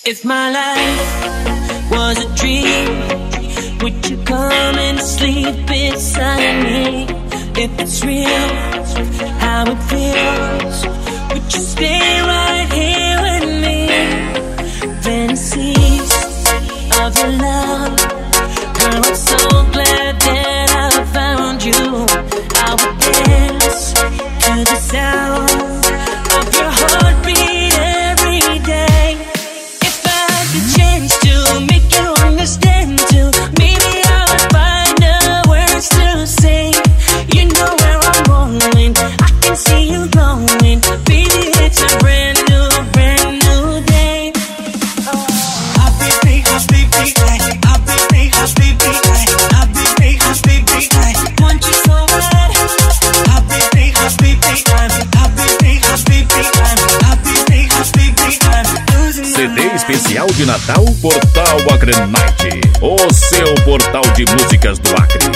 If my life was a dream, would you come and sleep beside me? If it's real, how it feels, would you stay right here with me? Fantasies of your love, girl, I'm so glad that I found you. I would dance to the sound of your heartbeat every day. If I had the chance to make you understand too, maybe I would find the words to say. You know where I'm going, I can see you glowing. Baby, it's a brand new day. Habibi, habibi, habibi, habibi, habibi, habibi, want you so bad. Habibi, habibi, habibi, habibi, habibi, habibi, losing my mind. CD especial de Natal Portal Acre Night, o seu portal de músicas do Acre.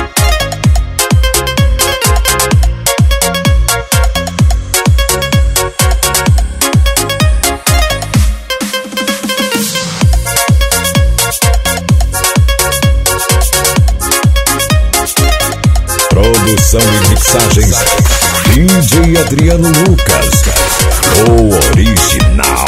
Produção e mixagens DJ Adriano Lucas, o original.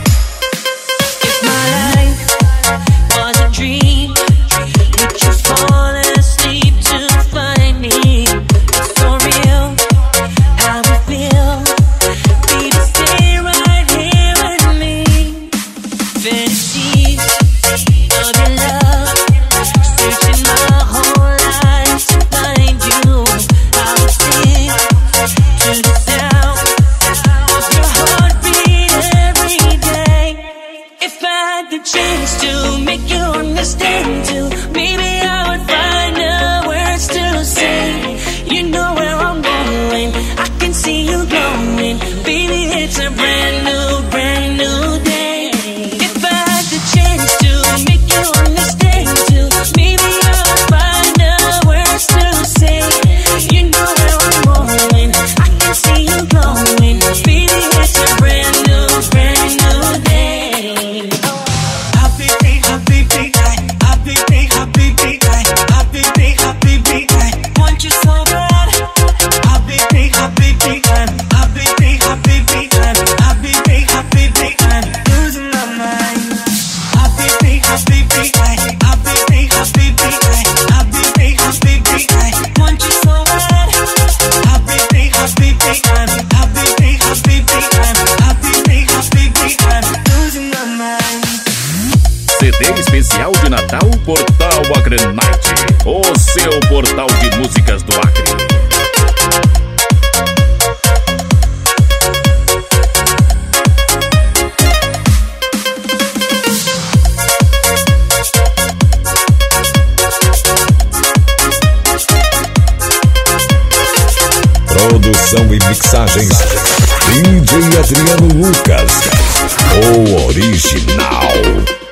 If my life was a dream, would you fall asleep to find me? It's so real, how we feel. Baby, stay right here with me. Fantasies of your love, searching my whole life to find you. I would sing to the sound of your heartbeat every day. If I had the chance to make you understand too, maybe I would find the words to say. You know where I'm going, I can see you glowing. Baby, it's a brand new day. If I had the chance to make you understand too, maybe I would find the words to say. You know where I'm going, I can see you glowing. Baby, it's a brand new day. Habibi, habibi, habibi, habibi, habibi, habibi, want you so bad. Habibi, habibi, habibi, habibi, habibi, habibi, losing my mind. Habibi, habibi, habibi, habibi, habibi, habibi, want you so bad. Habibi, habibi, habibi, habibi, habibi, habibi, losing my mind. CD especial de Natal Portal Acre Night, o seu portal de músicas do Acre. Produção e mixagens DJ Adriano Lucas, o original.